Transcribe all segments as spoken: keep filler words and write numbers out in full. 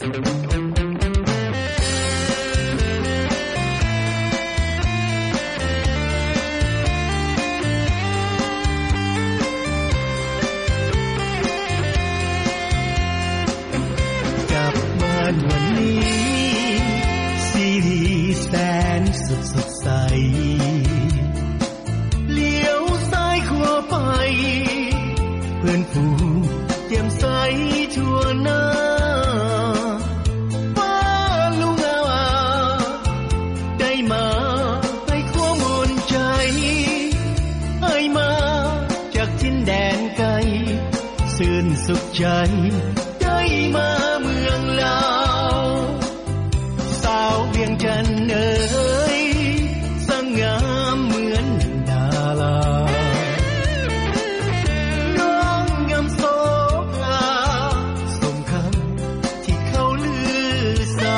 สุขใจได้มาเมืองลาวสาวเวียงจันทน์เอ๋ยสง่ามเหมือนดาราน้องงามโสภาสมคำที่เขาลือสา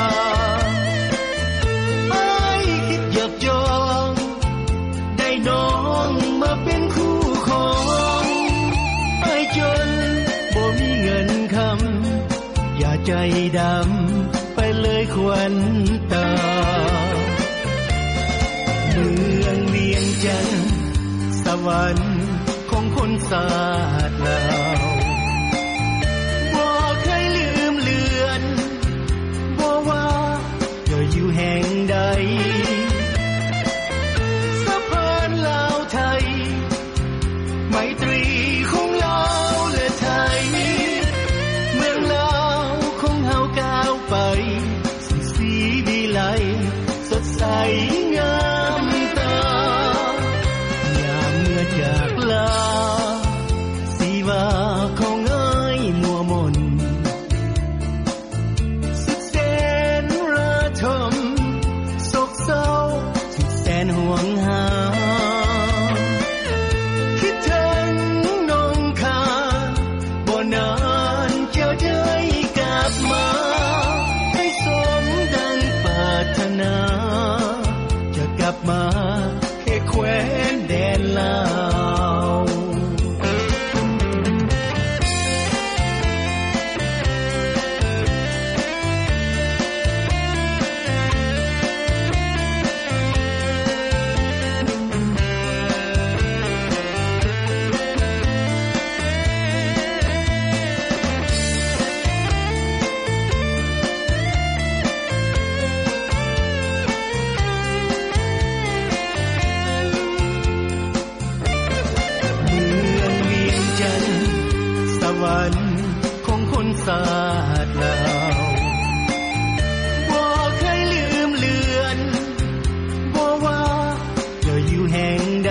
ไอ้คิดอยากจองได้น้องมาเป็นคู่ของไอ้จนมีเงินคำอย่าใจดำไปเลยควันตาเมืองเวียงจันทน์สวรรค์ของคนศาสตร์ลาวบ่เคยลืมเลือนบ่ว่าจะอยู่แห่งใดสะพานลาวไทยไมตรีของลาวและไทยเมืองลาวของเฮาก้าวไปสู่สีวิไลสดใสงามตายามเมื่อจากลาสีว่าของเอ้ยมัวมนสุดแสนระทมโศกเศร้าสุดแสนห่วงหาจะกลับมาแค่แคว้นแดนลาวสวรรค์ของคนศาสตร์ลาวบ่เคยลืมเลือนบ่ว่าจะอยู่แห่งใด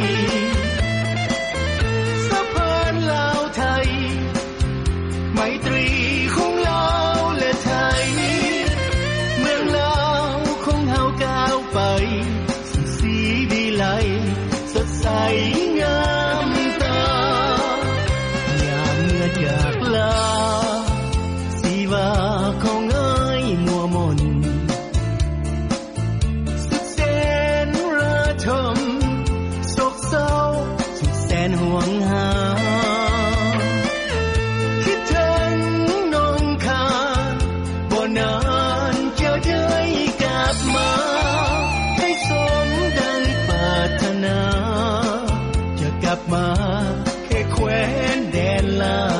สะพานลาวไทยไมตรีของลาวและไทยเมืองลาวของเฮาก้าวไปสู่สีวิไลสดใสงามจากลาสีว่าของเอ้ยมัวมนสุดแสนระทมโศกเศร้าสุดแสนห่วงหาคิดถึงน้องคาบ่นานจะได้กลับมาให้สมดังปรารถนาจะกลับมาแค่แคว้นแดนลาว